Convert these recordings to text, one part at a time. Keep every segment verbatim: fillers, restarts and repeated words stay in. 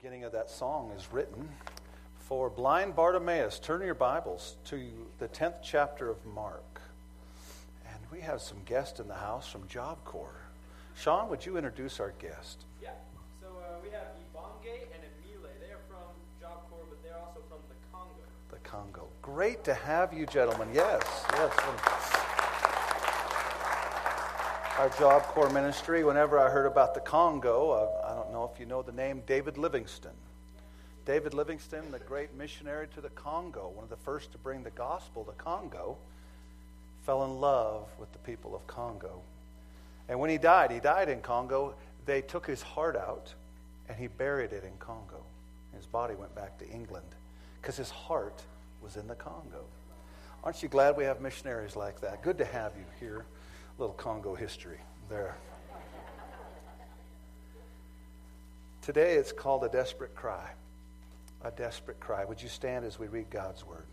beginning of that song is written for blind Bartimaeus. Turn your Bibles to the tenth chapter of Mark. And we have some guests in the house from Job Corps. Sean, would you introduce our guest? Yeah. So uh, we have Ibonge and Emile. They are from Job Corps, but they're also from the Congo. The Congo. Great to have you, gentlemen. Yes, yes. Our Job Corps ministry, whenever I heard about the Congo, uh, I don't know if you know the name David Livingstone. David Livingstone, the great missionary to the Congo, one of the first to bring the gospel to Congo, fell in love with the people of Congo. And when he died, he died in Congo, they took his heart out and he buried it in Congo. His body went back to England because his heart was in the Congo. Aren't you glad we have missionaries like that? Good to have you here. Little Congo history there. Today it's called a desperate cry. A desperate cry. Would you stand as we read God's word?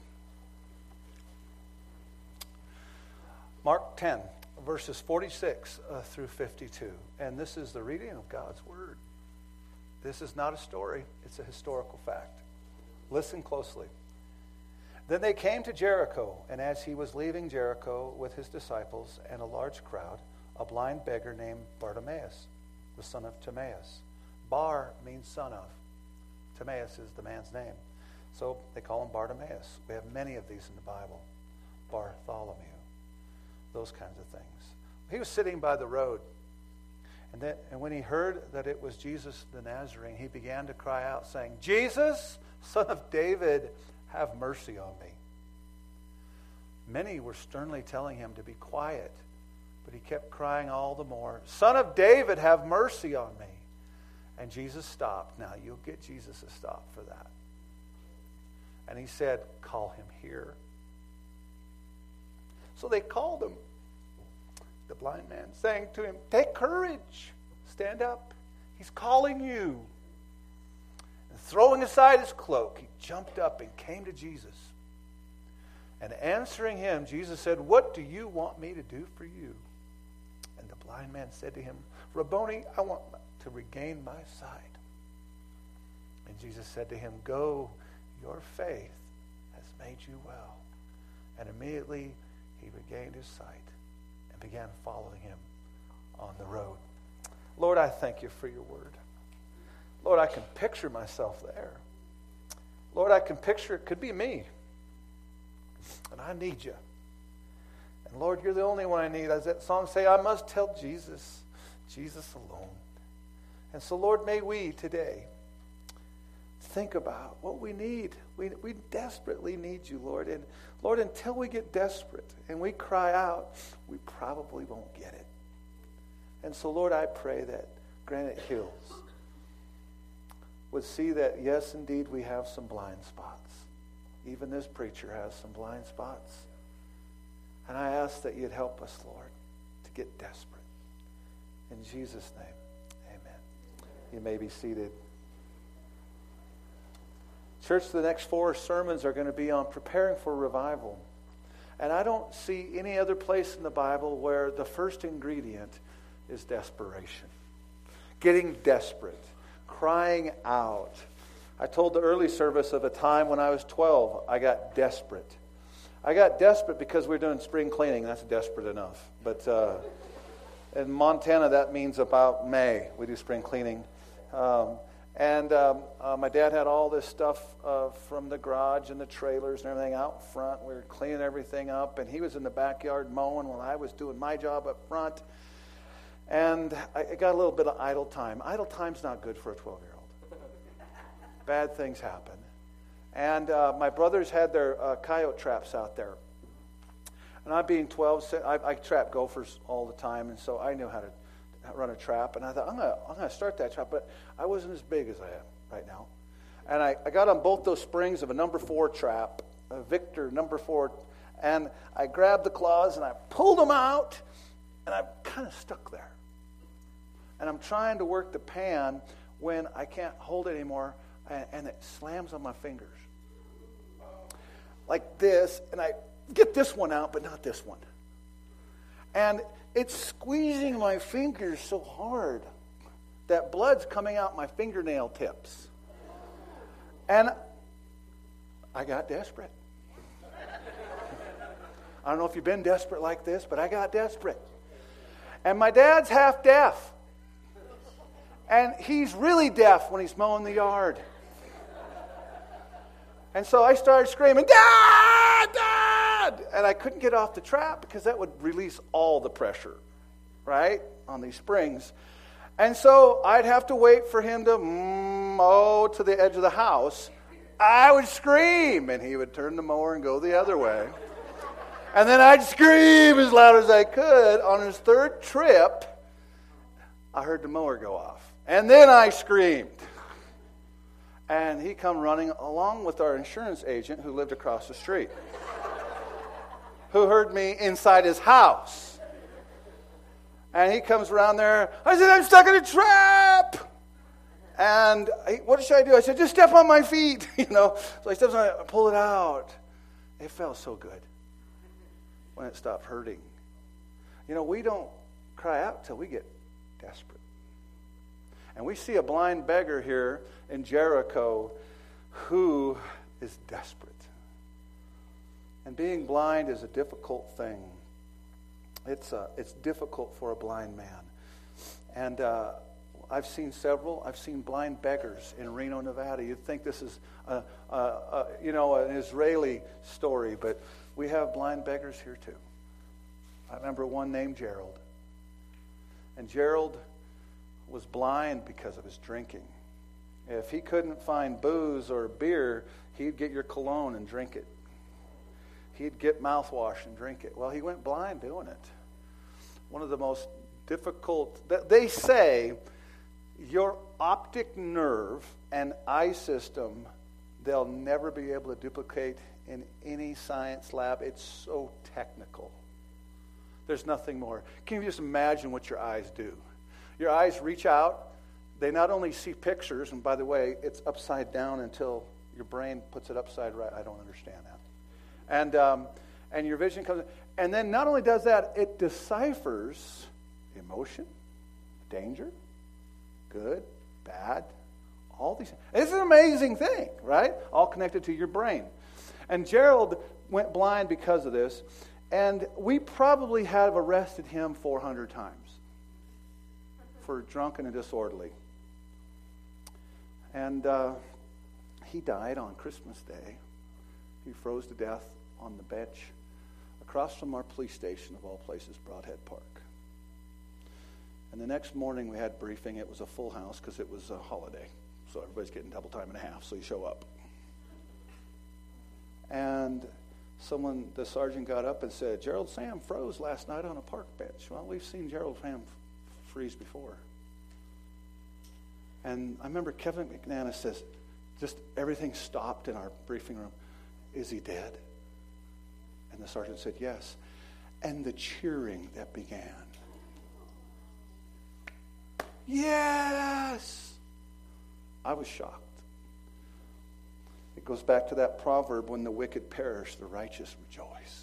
Mark ten, verses forty-six uh, through fifty-two. And this is the reading of God's word. This is not a story. It's a historical fact. Listen closely. Then they came to Jericho, and as he was leaving Jericho with his disciples and a large crowd, a blind beggar named Bartimaeus, the son of Timaeus. Bar means son of. Timaeus is the man's name. So they call him Bartimaeus. We have many of these in the Bible. Bartholomew. Those kinds of things. He was sitting by the road, and, then, and when he heard that it was Jesus the Nazarene, he began to cry out, saying, Jesus, son of David, have mercy on me. Many were sternly telling him to be quiet, but he kept crying all the more, Son of David, have mercy on me. And Jesus stopped. Now, you'll get Jesus to stop for that. And he said, call him here. So they called him. The blind man saying to him, take courage. Stand up. He's calling you. And throwing aside his cloak, he jumped up and came to Jesus. And answering him, Jesus said, what do you want me to do for you? And the blind man said to him, Rabboni, I want to regain my sight. And Jesus said to him, go, your faith has made you well. And immediately he regained his sight and began following him on the road. Lord, I thank you for your word. Lord, I can picture myself there. Lord, I can picture it could be me. And I need you. And Lord, you're the only one I need. As that song say, I must tell Jesus, Jesus alone. And so, Lord, may we today think about what we need. We, we desperately need you, Lord. And Lord, until we get desperate and we cry out, we probably won't get it. And so, Lord, I pray that Granite Hills would see that, yes, indeed, we have some blind spots. Even this preacher has some blind spots. And I ask that you'd help us, Lord, to get desperate. In Jesus' name, amen. You may be seated. Church, the next four sermons are going to be on preparing for revival. And I don't see any other place in the Bible where the first ingredient is desperation. Getting desperate. Crying out. I told the early service of a time when I was twelve, I got desperate. I got desperate because we were doing spring cleaning. That's desperate enough. But uh, in Montana, that means about May. We do spring cleaning. Um, and um, uh, my dad had all this stuff uh, from the garage and the trailers and everything out front. We were cleaning everything up. And he was in the backyard mowing while I was doing my job up front. And I got a little bit of idle time. Idle time's not good for a twelve-year-old. Bad things happen. And uh, my brothers had their uh, coyote traps out there. And I being twelve, I, I trap gophers all the time, and so I knew how to run a trap. And I thought, I'm going I'm to start that trap, but I wasn't as big as I am right now. And I, I got on both those springs of a number four trap, a Victor number four, and I grabbed the claws and I pulled them out, and I'm kind of stuck there. And I'm trying to work the pan when I can't hold it anymore, and, and it slams on my fingers. Like this, and I get this one out, but not this one. And it's squeezing my fingers so hard that blood's coming out my fingernail tips. And I got desperate. I don't know if you've been desperate like this, but I got desperate. And my dad's half deaf. And he's really deaf when he's mowing the yard. And so I started screaming, Dad! Dad! And I couldn't get off the trap because that would release all the pressure, right, on these springs. And so I'd have to wait for him to mow to the edge of the house. I would scream, and he would turn the mower and go the other way. And then I'd scream as loud as I could. On his third trip, I heard the mower go off. And then I screamed. And he come running along with our insurance agent who lived across the street, who heard me inside his house. And he comes around there. I said, I'm stuck in a trap. And he, what should I do? I said, just step on my feet. You know. So I stepped on it, I pulled it out. It felt so good when it stopped hurting. You know, we don't cry out till we get desperate. And we see a blind beggar here in Jericho who is desperate. And being blind is a difficult thing. It's uh, it's difficult for a blind man. And uh, I've seen several. I've seen blind beggars in Reno, Nevada. You'd think this is a, a, a you know an Israeli story, but we have blind beggars here too. I remember one named Gerald. And Gerald was blind because of his drinking. If he couldn't find booze or beer, he'd get your cologne and drink it. He'd get mouthwash and drink it. Well, he went blind doing it. One of the most difficult, they say your optic nerve and eye system, they'll never be able to duplicate in any science lab. It's so technical. There's nothing more. Can you just imagine what your eyes do? Your eyes reach out. They not only see pictures, and by the way, it's upside down until your brain puts it upside right. I don't understand that. And um, and your vision comes, and then not only does that, it deciphers emotion, danger, good, bad, all these things. It's an amazing thing, right? All connected to your brain. And Gerald went blind because of this, and we probably have arrested him four hundred times for drunken and disorderly. And uh, he died on Christmas Day. He froze to death on the bench across from our police station, of all places, Broadhead Park. And the next morning we had briefing. It was a full house because it was a holiday. So everybody's getting double time and a half, so you show up. And someone, the sergeant got up and said, Gerald Sam froze last night on a park bench. Well, we've seen Gerald Sam freeze before. And I remember Kevin McNanus says, just everything stopped in our briefing room. Is he dead? And the sergeant said, yes. And the cheering that began. Yes! I was shocked. It goes back to that proverb, when the wicked perish, the righteous rejoice.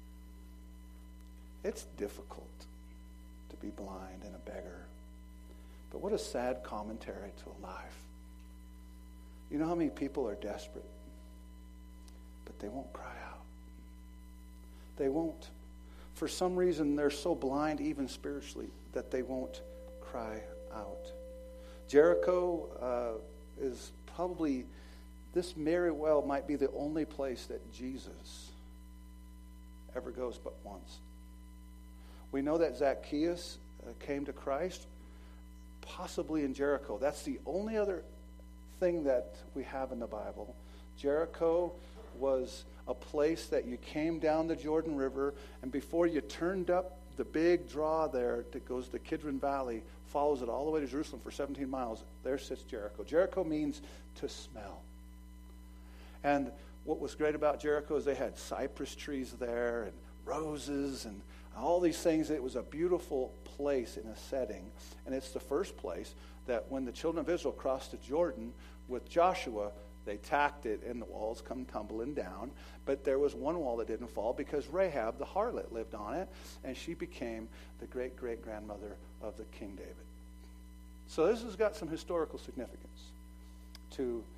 It's difficult to be blind and a beggar. But what a sad commentary to a life. You know how many people are desperate, but they won't cry out. They won't. For some reason, they're so blind, even spiritually, that they won't cry out. Jericho uh, is probably, this very well might be the only place that Jesus ever goes but once. We know that Zacchaeus uh, came to Christ, possibly in Jericho. That's the only other thing that we have in the Bible. Jericho was a place that you came down the Jordan River, and before you turned up the big draw there that goes to Kidron Valley, follows it all the way to Jerusalem for seventeen miles, there sits Jericho. Jericho means to smell. And what was great about Jericho is they had cypress trees there and roses and all these things. It was a beautiful place in a setting. And it's the first place that when the children of Israel crossed the Jordan with Joshua, they tacked it and the walls come tumbling down. But there was one wall that didn't fall because Rahab, the harlot, lived on it. And she became the great-great-grandmother of the King David. So this has got some historical significance to,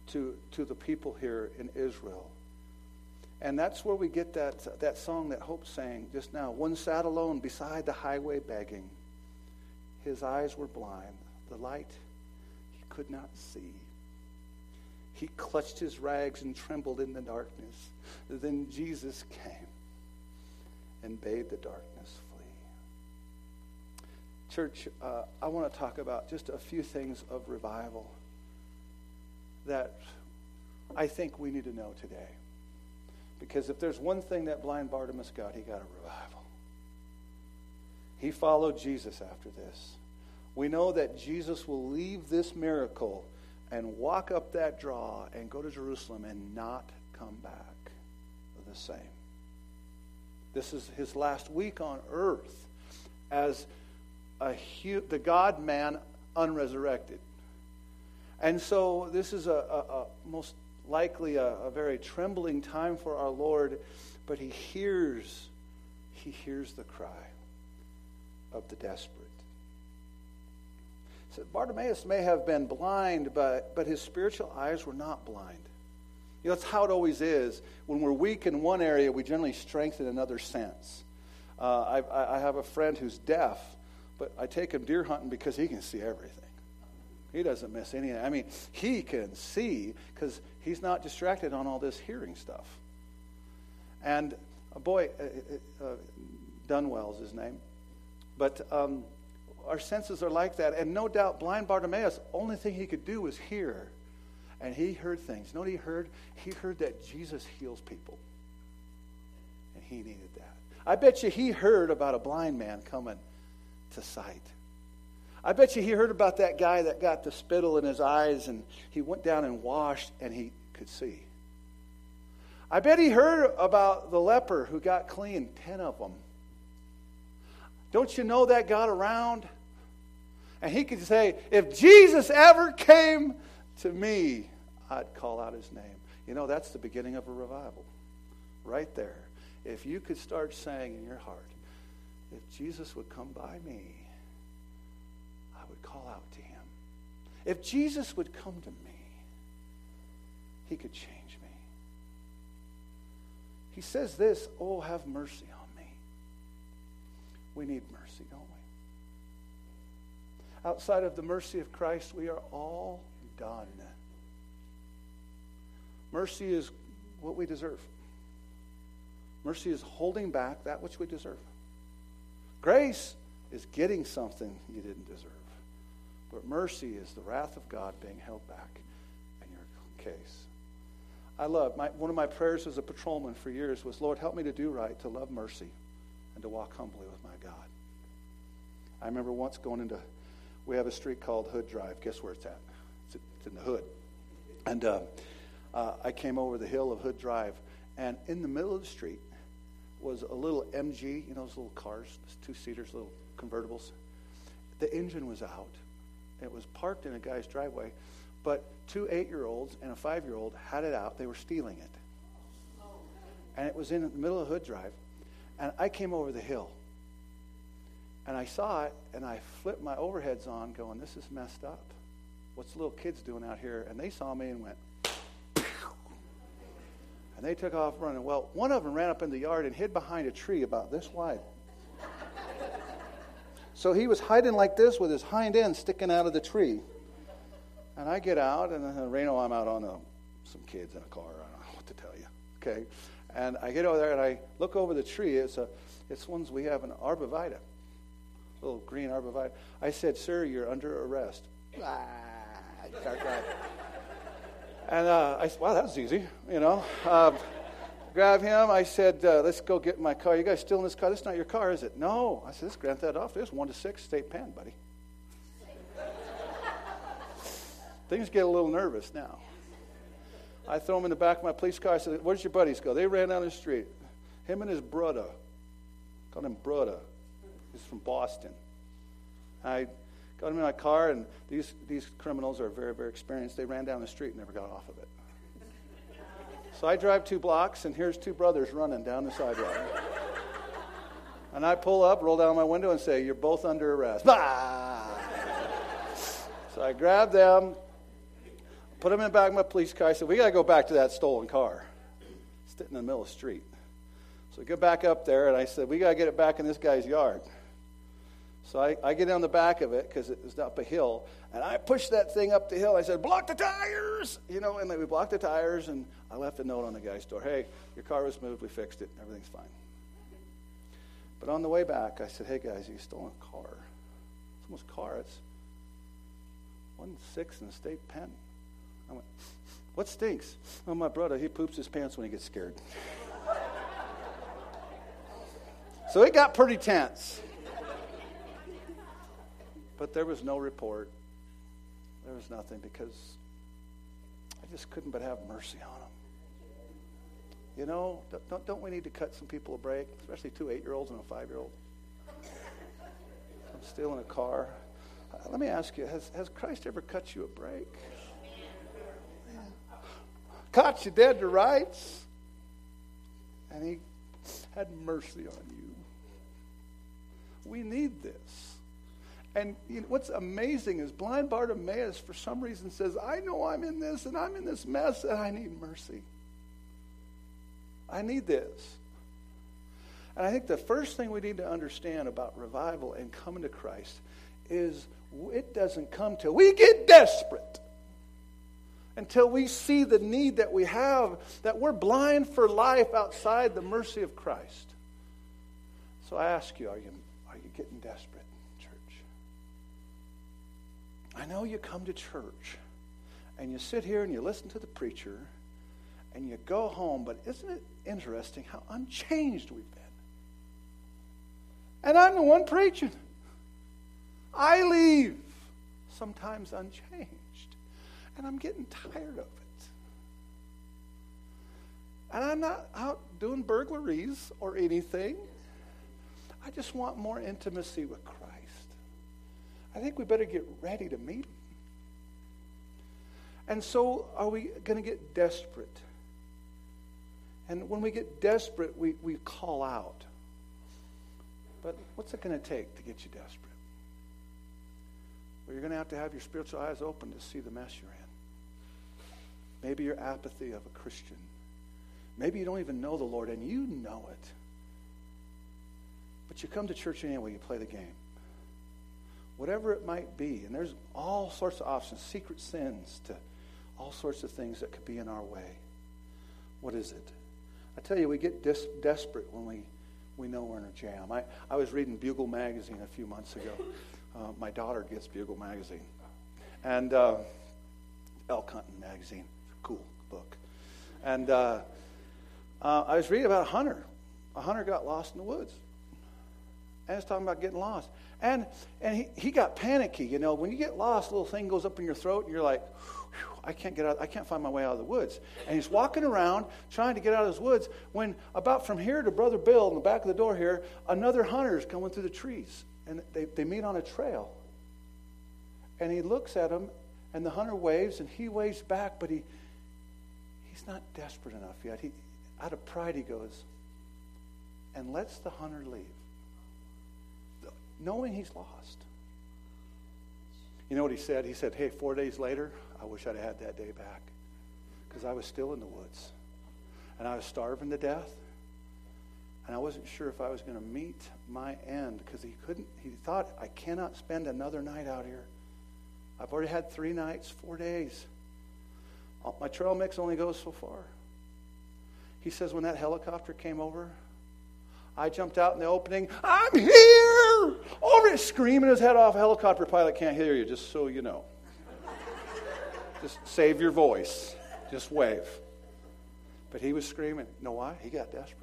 to, to the people here in Israel. And that's where we get that, that song that Hope sang just now. One sat alone beside the highway begging. His eyes were blind. The light he could not see. He clutched his rags and trembled in the darkness. Then Jesus came and bade the darkness flee. Church, uh, I want to talk about just a few things of revival that I think we need to know today. Because if there's one thing that blind Bartimaeus got, he got a revival. He followed Jesus after this. We know that Jesus will leave this miracle and walk up that draw and go to Jerusalem and not come back the same. This is his last week on earth as a hu- the God-man unresurrected. And so this is a, a, a most likely a, a very trembling time for our Lord, but he hears, he hears the cry of the desperate. So Bartimaeus may have been blind, but, but his spiritual eyes were not blind. You know, that's how it always is. When we're weak in one area, we generally strengthen another sense. Uh, I, I have a friend who's deaf, but I take him deer hunting because he can see everything. He doesn't miss any. I mean, he can see because he's not distracted on all this hearing stuff. And a boy, uh, uh, Dunwell's his name, but um, our senses are like that. And no doubt, blind Bartimaeus, only thing he could do was hear. And he heard things. You know what he heard? He heard that Jesus heals people. And he needed that. I bet you he heard about a blind man coming to sight. I bet you he heard about that guy that got the spittle in his eyes and he went down and washed and he could see. I bet he heard about the leper who got clean, ten of them. Don't you know that got around? And he could say, if Jesus ever came to me, I'd call out his name. You know, that's the beginning of a revival. Right there. If you could start saying in your heart, if Jesus would come by me, I would call out to him. If Jesus would come to me, he could change me. He says this, oh, have mercy on me. We need mercy, don't we? Outside of the mercy of Christ, we are all done. Mercy is what we deserve. Mercy is holding back that which we deserve. Grace is getting something you didn't deserve. But mercy is the wrath of God being held back in your case. I love, my, one of my prayers as a patrolman for years was, Lord, help me to do right, to love mercy, and to walk humbly with my God. I remember once going into, we have a street called Hood Drive. Guess where it's at? It's, it's in the hood. And uh, uh, I came over the hill of Hood Drive, and in the middle of the street was a little M G, you know, those little cars, two-seaters, little convertibles. The engine was out. It was parked in a guy's driveway, but two eight-year-olds and a five-year-old had it out. They were stealing it. And it was in the middle of Hood Drive. And I came over the hill. And I saw it, and I flipped my overheads on going, this is messed up. What's the little kids doing out here? And they saw me and went, pew! And they took off running. Well, one of them ran up in the yard and hid behind a tree about this wide. So he was hiding like this with his hind end sticking out of the tree. And I get out, and uh, Reno, I'm out on a, some kids in a car. I don't know what to tell you. Okay, and I get over there, and I look over the tree. It's a, it's ones we have an arborvitae, little green arborvitae. I said, sir, you're under arrest. Ah, start crying. And uh, I said, wow, that was easy, you know. Uh, grab him. I said, uh, let's go get my car. You guys still in this car? This is not your car, is it? No. I said, this is Grand Theft Auto. This is one to six state pen, buddy. Things get a little nervous now. I throw him in the back of my police car. I said, where's your buddies go? They ran down the street. Him and his brother. Called him brother. He's from Boston. I got him in my car, and these, these criminals are very, very experienced. They ran down the street and never got off of it. So I drive two blocks, and here's two brothers running down the sidewalk. And I pull up, roll down my window, and say, you're both under arrest. Bah! So I grab them, Put him in the back of my police car. I said, we got to go back to that stolen car. It's sitting in the middle of the street. So we go back up there, and I said, we got to get it back in this guy's yard. So I, I get on the back of it because it was up a hill, and I pushed that thing up the hill. I said, block the tires! You know, and we blocked the tires, and I left a note on the guy's door. Hey, your car was moved. We fixed it. Everything's fine. But on the way back, I said, hey, guys, you stole a car. Someone's car. It's one six in the state pen. I went, what stinks? Oh, my brother, he poops his pants when he gets scared. So it got pretty tense. But there was no report. There was nothing because I just couldn't but have mercy on them. You know, don't, don't we need to cut some people a break, especially two eight-year-olds and a five-year-old? I'm stealing a car. Let me ask you, has, has Christ ever cut you a break? Caught you dead to rights, and he had mercy on you. We need this. And you know, what's amazing is blind Bartimaeus, for some reason, says, I know I'm in this, and I'm in this mess, and I need mercy. I need this. And I think the first thing we need to understand about revival and coming to Christ is it doesn't come till we get desperate. Until we see the need that we have, that we're blind for life outside the mercy of Christ. So I ask you, are you, are you getting desperate, church? I know you come to church, and you sit here and you listen to the preacher, and you go home, but isn't it interesting how unchanged we've been? And I'm the one preaching. I leave sometimes unchanged. And I'm getting tired of it. And I'm not out doing burglaries or anything. I just want more intimacy with Christ. I think we better get ready to meet him. And so are we going to get desperate? And when we get desperate, we, we call out. But what's it going to take to get you desperate? Well, you're going to have to have your spiritual eyes open to see the mess you're in. Maybe your apathy of a Christian. Maybe you don't even know the Lord, and you know it. But you come to church anyway, you play the game. Whatever it might be, and there's all sorts of options, secret sins to all sorts of things that could be in our way. What is it? I tell you, we get dis- desperate when we, we know we're in a jam. I, I was reading Bugle magazine a few months ago. Uh, my daughter gets Bugle magazine. And uh, elk hunting magazine. Cool book. And uh, uh, I was reading about a hunter. A hunter got lost in the woods. And it's talking about getting lost. And and he, he got panicky. You know, when you get lost, a little thing goes up in your throat, and you're like, I can't get out. I can't find my way out of the woods. And he's walking around trying to get out of his woods when about from here to Brother Bill in the back of the door here, another hunter is coming through the trees. And they, they meet on a trail. And he looks at him, and the hunter waves, and he waves back, but he he's not desperate enough yet. He, out of pride, he goes and lets the hunter leave, knowing he's lost. You know what he said? He said, hey, four days later, I wish I'd had that day back because I was still in the woods, and I was starving to death, and I wasn't sure if I was going to meet my end because he couldn't. He thought, I cannot spend another night out here. I've already had three nights, four days. My trail mix only goes so far. He says, when that helicopter came over, I jumped out in the opening. I'm here! Over it, screaming his head off. A helicopter pilot can't hear you, just so you know. Just save your voice. Just wave. But he was screaming. You know why? He got desperate.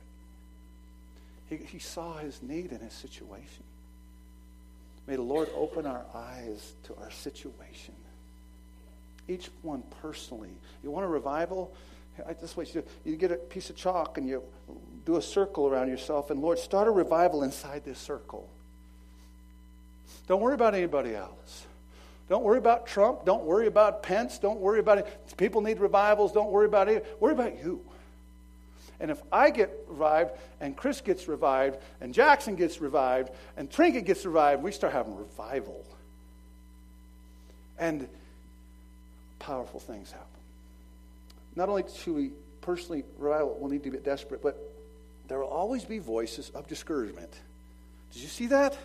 He, he saw his need in his situation. May the Lord open our eyes to our situation. Each one personally. You want a revival? I just want you to, you get a piece of chalk and you do a circle around yourself. And Lord, start a revival inside this circle. Don't worry about anybody else. Don't worry about Trump. Don't worry about Pence. Don't worry about it. People need revivals. Don't worry about it. Worry about you. And if I get revived, and Chris gets revived, and Jackson gets revived, and Trinket gets revived, we start having revival. And powerful things happen. Not only should we personally, revival will need to be desperate, but there will always be voices of discouragement. Did you see that?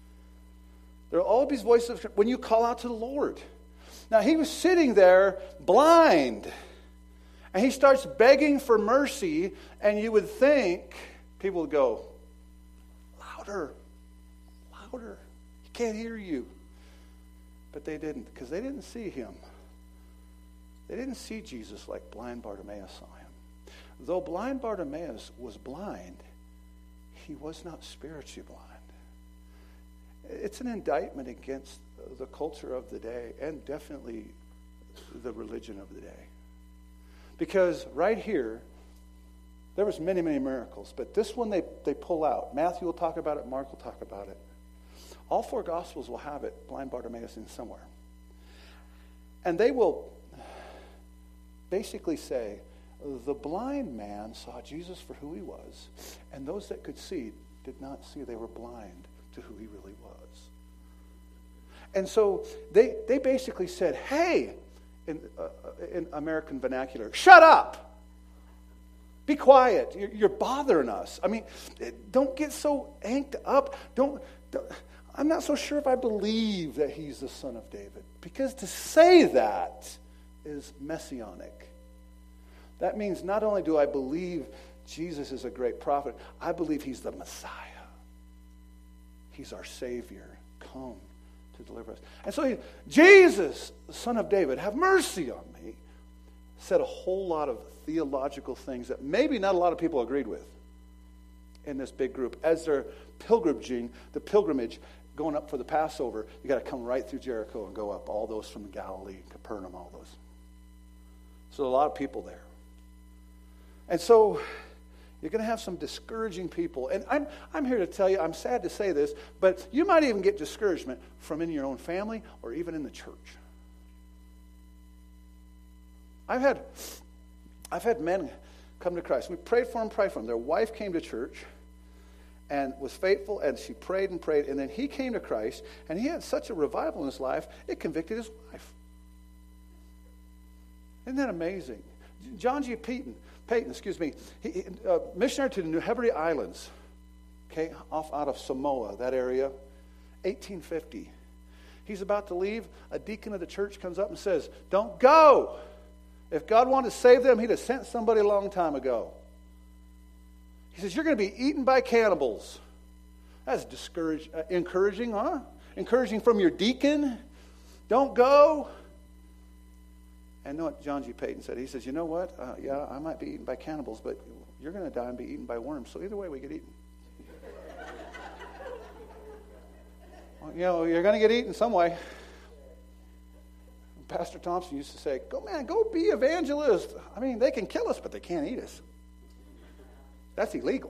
There will always be voices of, when you call out to the Lord. Now, he was sitting there blind, and he starts begging for mercy, and you would think people would go, louder, louder. He can't hear you. But they didn't, because they didn't see him. They didn't see Jesus like blind Bartimaeus saw him. Though blind Bartimaeus was blind, he was not spiritually blind. It's an indictment against the culture of the day and definitely the religion of the day. Because right here, there was many, many miracles, but this one they, they pull out. Matthew will talk about it, Mark will talk about it. All four Gospels will have it, blind Bartimaeus in somewhere. And they will basically say, the blind man saw Jesus for who he was, and those that could see did not see. They were blind to who he really was. And so they, they basically said, hey, in, uh, in American vernacular, shut up. Be quiet. You're, you're bothering us. I mean, don't get so amped up. Don't, don't. I'm not so sure if I believe that he's the son of David. Because to say that is messianic. That means not only do I believe Jesus is a great prophet, I believe he's the Messiah. He's our Savior, come to deliver us. And so he, Jesus, the son of David, have mercy on me, said a whole lot of theological things that maybe not a lot of people agreed with in this big group. As they're pilgrimaging, the pilgrimage, going up for the Passover, you got to come right through Jericho and go up. All those from Galilee, Capernaum, all those. So a lot of people there. And so you're going to have some discouraging people. And I'm I'm here to tell you, I'm sad to say this, but you might even get discouragement from in your own family or even in the church. I've had I've had men come to Christ. We prayed for them, prayed for them. Their wife came to church and was faithful, and she prayed and prayed, and then he came to Christ, and he had such a revival in his life, it convicted his wife. Isn't that amazing? John G. Peyton, Peyton, excuse me, he, uh, missionary to the New Hebrides Islands, okay, off out of Samoa, that area, eighteen fifty. He's about to leave. A deacon of the church comes up and says, don't go. If God wanted to save them, he'd have sent somebody a long time ago. He says, you're going to be eaten by cannibals. That's discourage, uh, encouraging, huh? Encouraging from your deacon. Don't go. And know what John G. Peyton said? He says, you know what? Uh, yeah, I might be eaten by cannibals, but you're going to die and be eaten by worms. So either way, we get eaten. Well, you know, you're going to get eaten some way. Pastor Thompson used to say, go, man, go be evangelist. I mean, they can kill us, but they can't eat us. That's illegal.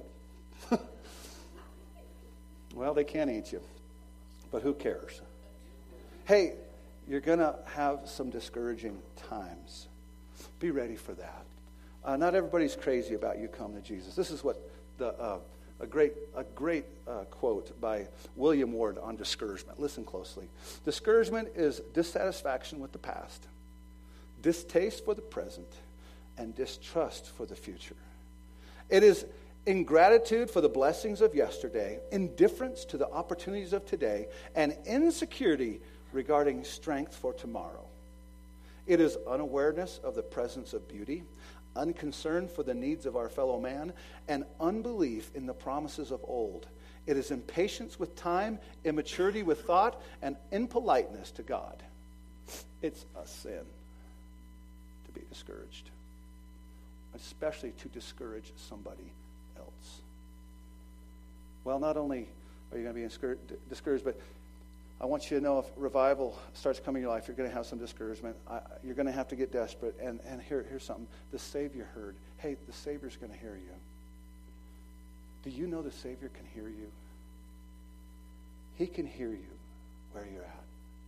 Well, they can eat you, but who cares? Hey, you're going to have some discouraging times. Be ready for that. Uh, not everybody's crazy about you coming to Jesus. This is what the uh, a great a great uh, quote by William Ward on discouragement. Listen closely. Discouragement is dissatisfaction with the past, distaste for the present, and distrust for the future. It is ingratitude for the blessings of yesterday, indifference to the opportunities of today, and insecurity regarding strength for tomorrow. It is unawareness of the presence of beauty, unconcern for the needs of our fellow man, and unbelief in the promises of old. It is impatience with time, immaturity with thought, and impoliteness to God. It's a sin to be discouraged, especially to discourage somebody else. Well, not only are you going to be discouraged, but I want you to know if revival starts coming in your life, you're going to have some discouragement. I, you're going to have to get desperate. And, and here, here's something. The Savior heard. Hey, the Savior's going to hear you. Do you know the Savior can hear you? He can hear you where you're at.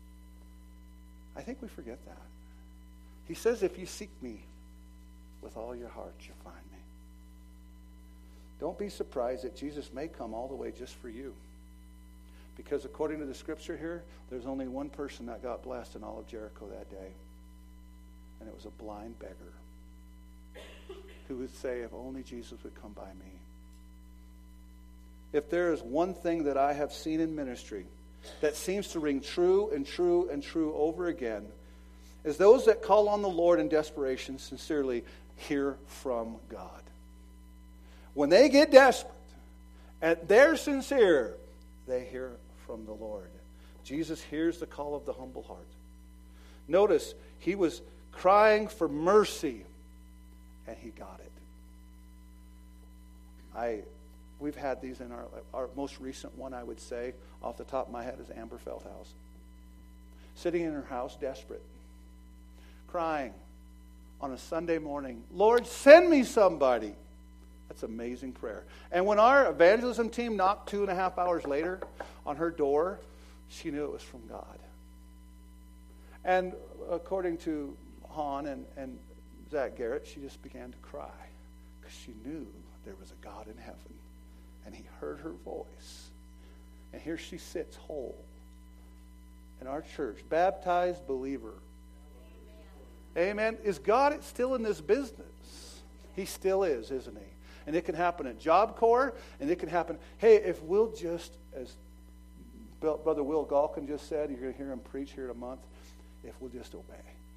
I think we forget that. He says, if you seek me with all your heart, you'll find me. Don't be surprised that Jesus may come all the way just for you. Because according to the scripture here, there's only one person that got blessed in all of Jericho that day. And it was a blind beggar who would say, if only Jesus would come by me. If there is one thing that I have seen in ministry that seems to ring true and true and true over again, is those that call on the Lord in desperation sincerely hear from God. When they get desperate and they're sincere, they hear from the Lord. Jesus hears the call of the humble heart. Notice, he was crying for mercy, and he got it. I, we've had these in our, our most recent one, I would say, off the top of my head, is Amber Feldhouse. Sitting in her house, desperate, crying on a Sunday morning, Lord, send me somebody. That's amazing prayer. And when our evangelism team knocked two and a half hours later on her door, she knew it was from God. And according to Han and, and Zach Garrett, she just began to cry because she knew there was a God in heaven. And he heard her voice. And here she sits whole in our church, baptized believer. Amen. Amen. Is God still in this business? He still is, isn't he? And it can happen at Job Corps, and it can happen, hey, if we'll just, as Brother Will Galkin just said, you're going to hear him preach here in a month, if we'll just obey,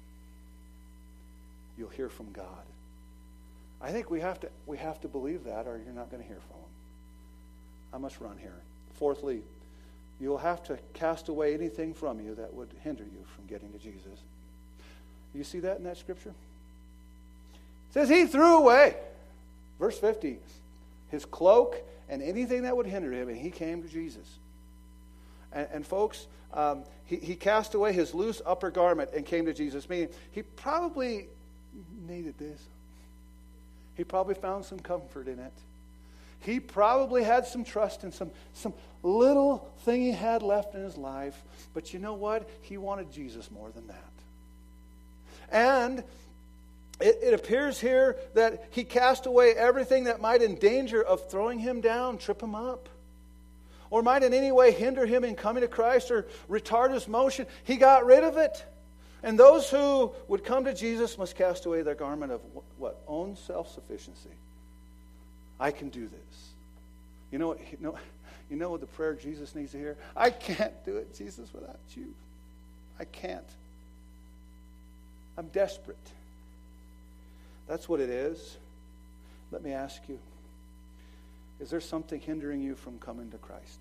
you'll hear from God. I think we have to we have to believe that, or you're not going to hear from him. I must run here. Fourthly, you'll have to cast away anything from you that would hinder you from getting to Jesus. You see that in that scripture? It says he threw away, verse fifty, his cloak and anything that would hinder him, and he came to Jesus. And, and folks, um, he, he cast away his loose upper garment and came to Jesus. Meaning, he probably needed this. He probably found some comfort in it. He probably had some trust in some, some little thing he had left in his life. But you know what? He wanted Jesus more than that. And it, it appears here that he cast away everything that might in danger of throwing him down, trip him up, or might in any way hinder him in coming to Christ or retard his motion. He got rid of it. And those who would come to Jesus must cast away their garment of what? Own self-sufficiency. I can do this. You know what? You know, you know what the prayer Jesus needs to hear? I can't do it, Jesus, without you. I can't. I'm desperate. That's what it is. Let me ask you, is there something hindering you from coming to Christ?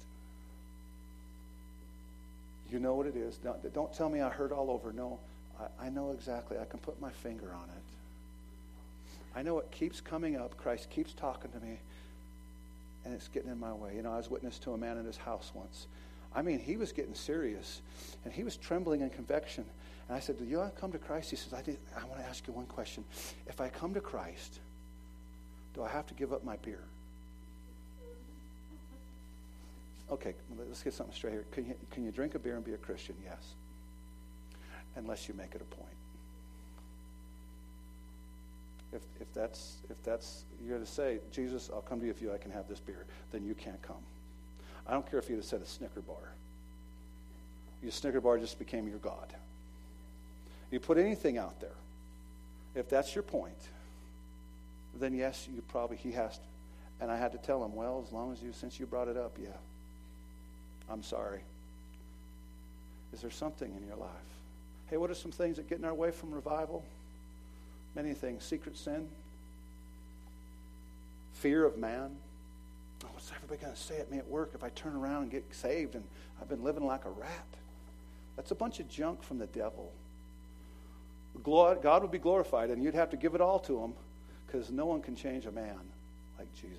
You know what it is. Don't, don't tell me I heard all over. No, I, I know exactly. I can put my finger on it. I know it keeps coming up. Christ keeps talking to me, and it's getting in my way. You know, I was witness to a man in his house once. I mean, he was getting serious, and he was trembling in conviction. And I said, do you want to come to Christ? He says, I, did, I want to ask you one question. If I come to Christ, do I have to give up my beer? Okay, let's get something straight here. Can you, can you drink a beer and be a Christian? Yes. Unless you make it a point. If if that's if that's you're going to say, Jesus, I'll come to you if you I can have this beer, then you can't come. I don't care if you'd have said a Snicker bar. Your Snicker bar just became your God. You put anything out there. If that's your point, then yes, you probably he has to. And I had to tell him, well, as long as you since you brought it up, yeah. I'm sorry. Is there something in your life? Hey, what are some things that get in our way from revival? Many things. Secret sin. Fear of man. Oh, what's everybody going to say at me at work if I turn around and get saved and I've been living like a rat? That's a bunch of junk from the devil. God would be glorified, and you'd have to give it all to him because no one can change a man like Jesus.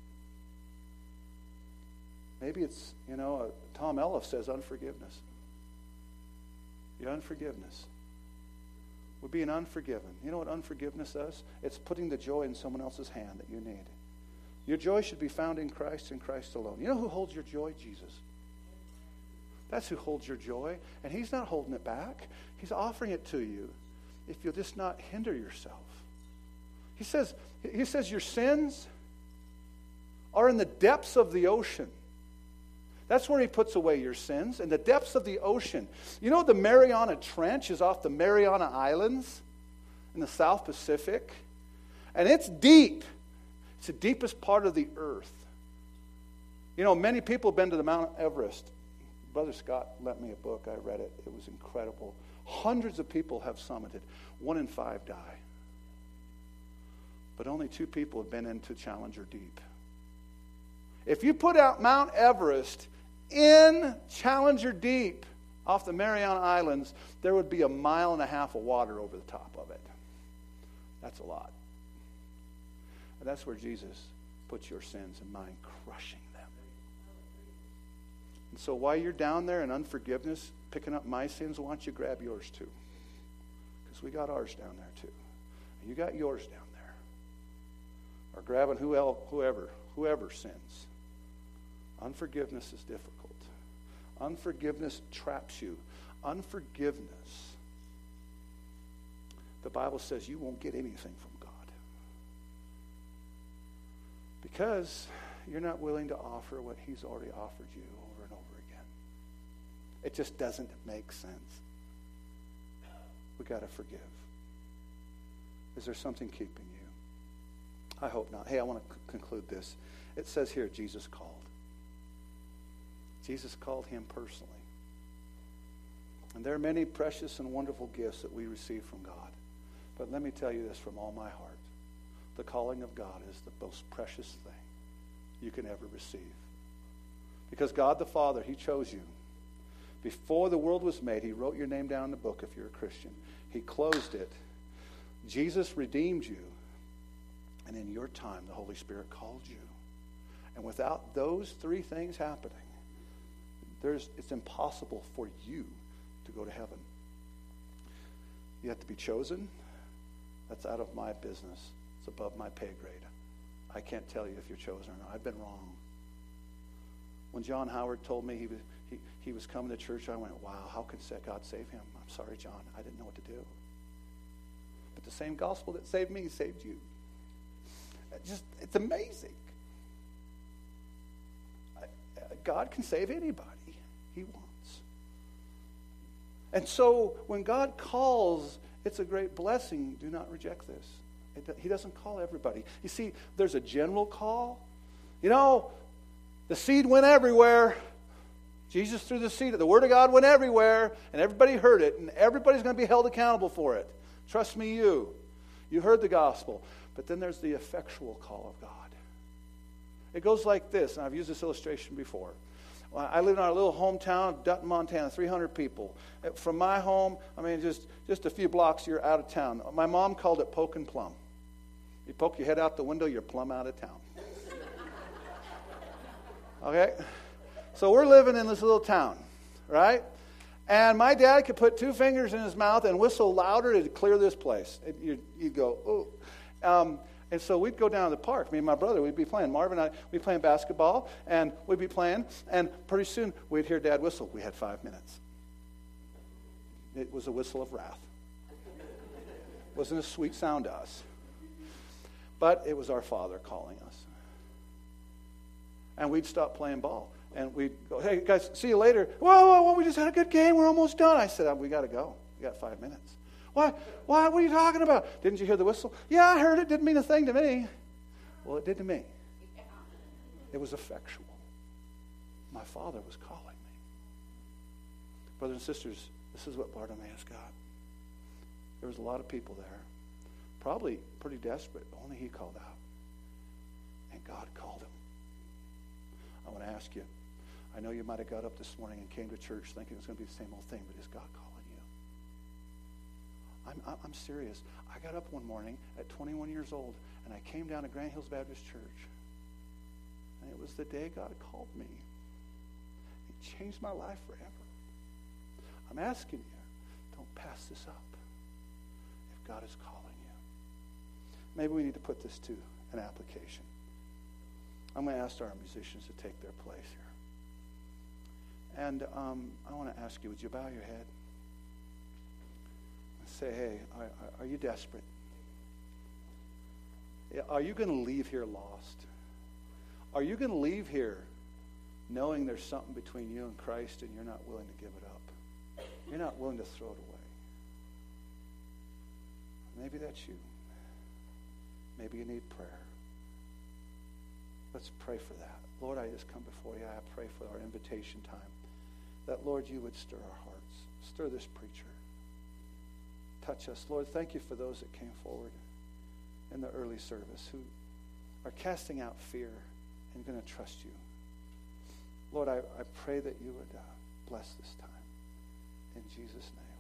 Maybe it's, you know, uh, Tom Elliff says unforgiveness. Your unforgiveness. We're being unforgiven. You know what unforgiveness does? It's putting the joy in someone else's hand that you need. Your joy should be found in Christ and Christ alone. You know who holds your joy? Jesus. That's who holds your joy. And he's not holding it back. He's offering it to you if you'll just not hinder yourself. He says, he says your sins are in the depths of the ocean. That's where he puts away your sins, in the depths of the ocean. You know the Mariana Trench is off the Mariana Islands? in the South Pacific. And it's deep. It's the deepest part of the earth. You know, many people have been to the Mount Everest. Brother Scott lent me a book. I read it. It was incredible. Hundreds of people have summited. One in five die. But only two people have been into Challenger Deep. If you put out Mount Everest in Challenger Deep off the Mariana Islands, there would be a mile and a half of water over the top of it. That's a lot. And that's where Jesus puts your sins and mine, crushing them. And so while you're down there in unforgiveness, picking up my sins, why don't you grab yours too? Because we got ours down there too. And you got yours down there. Or grabbing who el- whoever, whoever sins. Unforgiveness is difficult. Unforgiveness traps you. Unforgiveness, the Bible says you won't get anything from God. Because you're not willing to offer what he's already offered you over and over again. It just doesn't make sense. We got to forgive. Is there something keeping you? I hope not. Hey, I want to c- conclude this. It says here, Jesus called. Jesus called him personally. And there are many precious and wonderful gifts that we receive from God. But let me tell you this from all my heart. The calling of God is the most precious thing you can ever receive. Because God the Father, he chose you. Before the world was made, he wrote your name down in the book if you're a Christian. He closed it. Jesus redeemed you. And in your time, the Holy Spirit called you. And without those three things happening, there's, it's impossible for you to go to heaven. You have to be chosen. That's out of my business. It's above my pay grade. I can't tell you if you're chosen or not. I've been wrong. When John Howard told me he was he, he was coming to church, I went, wow, how could God save him? I'm sorry, John. I didn't know what to do. But the same gospel that saved me saved you. It just, it's amazing. God can save anybody he wants. And so when God calls, it's a great blessing. Do not reject this. It, he doesn't call everybody. You see, there's a general call. You know, the seed went everywhere. Jesus threw the seed. The Word of God went everywhere, and everybody heard it, and everybody's going to be held accountable for it. Trust me, you. You heard the gospel. But then there's the effectual call of God. It goes like this, and I've used this illustration before. I live in our little hometown, Dutton, Montana, three hundred people. From my home, I mean, just, just a few blocks, you're out of town. My mom called it poke and plumb. You poke your head out the window, you're plumb out of town. Okay? So we're living in this little town, right? And my dad could put two fingers in his mouth and whistle louder to clear this place. It, you'd, you'd go, oh. Um, And so we'd go down to the park. Me and my brother, we'd be playing. Marvin and I, we'd be playing basketball, and we'd be playing. And pretty soon, we'd hear Dad whistle. We had five minutes. It was a whistle of wrath. It wasn't a sweet sound to us. But it was our Father calling us. And we'd stop playing ball. And we'd go, hey, guys, see you later. Whoa, whoa, whoa, we just had a good game. We're almost done. I said, we got to go. We got five minutes. Why? Why? What are you talking about? Didn't you hear the whistle? Yeah, I heard it. Didn't mean a thing to me. Well, it did to me. It was effectual. My Father was calling me. Brothers and sisters, this is what Bartimaeus got. There was a lot of people there, probably pretty desperate. Only he called out. And God called him. I want to ask you, I know you might have got up this morning and came to church thinking it's going to be the same old thing, but is God calling you? I'm, I'm serious. I got up one morning at twenty-one years old, and I came down to Grand Hills Baptist Church. And it was the day God called me. It changed my life forever. I'm asking you, don't pass this up if God is calling you. Maybe we need to put this to an application. I'm going to ask our musicians to take their place here. And um, I want to ask you, would you bow your head? Say, hey, are, are you desperate? Are you going to leave here lost? Are you going to leave here knowing there's something between you and Christ and you're not willing to give it up? You're not willing to throw it away. Maybe that's you. Maybe you need prayer. Let's pray for that. Lord, I just come before you. I pray for our invitation time. That, Lord, you would stir our hearts. Stir this preacher. Touch us. Lord, thank you for those that came forward in the early service who are casting out fear and going to trust you. Lord, I, I pray that you would uh, bless this time. In Jesus' name.